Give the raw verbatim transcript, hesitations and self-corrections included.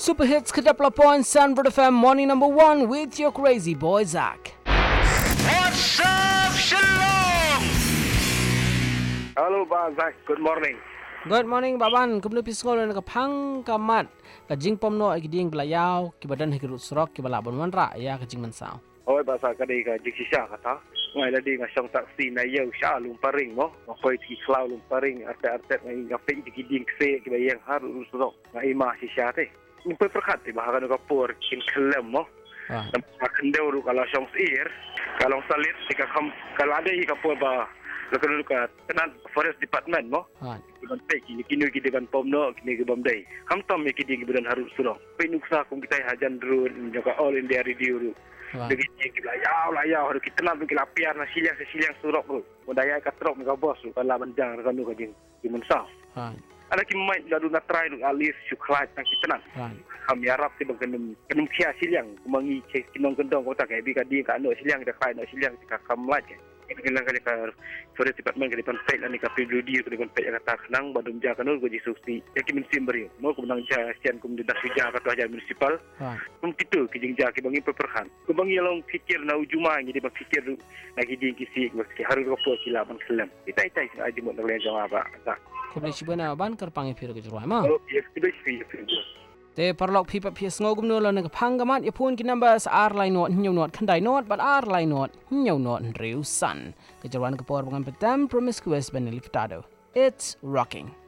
Super Hits Kedapla Point Sunbird F M Morning Number One with your crazy boy Zach. What's up, Shalom? Hello, Bang Zach. Good morning. Good morning, Baban. Kumno piskol na kapang kamat. Kajing pomno ikiding belayaw kibadan hikirut surok kibala bonwan ra ya kajing mansao. Oi, bahasa kadai ka jiksi sya kata. Ngai ladi ngasong taksi na yau sya lum paring mo. Ngakoi ti klau lum paring arte-arte ngai ngapi ikiding kse kibayang haru surok ngai ma si sya te. Nimpai perkat ti bahakan ka por kin kelem mo. Ah. Akan deu kalau song sir, kalau salit tika kam kalau ada ika por ba Lalu ka tenan forest department mo. Ah. Iban pe kini kini ki deban pomno kini ke bamdai. Ham tam me ki di bulan harus sulo. Pe nuksa kum kita hajan drone juga all India radio ru. Degi ki layau layau harus kita nak ki lapiar na siliang siliang surok ru. Modaya ka trok ka bos ru kala banjang kanu ka jing di mensa. Ah. Ada ki mai lalu na try ru alis suklat tak kita nak. Ah. Ham yarap ti baganem kenum kia siliang kumangi cek kinong kendong ko tak bi ka di ka no siliang da kai no siliang ka kamlat. Kailangan kali ka forest department kali pantai ani ka P W D kali pantai kata kenang badum ja kanul go jisusi yakin musim beri mo ko nang ja sian kum dinas ja ka tuaja municipal kum kitu kijing ja ki bangi perperhan ko bangi long fikir na ujuma ngi di fikir lagi di kisi ki haru ko po sila ban kelam kita itai aji mo nang jawab ba Kumno sibana ban karpang ipiro ke jurwa ma. oh yes kita sih Te parlok pipa pies ngogum no lo na kapang gamat yapun ki numbers ar line not nyaw not kandai not but ar line not nyaw not riu san. Ke jurwan ke por bangan petam promiscuous benelif tado. It's rocking.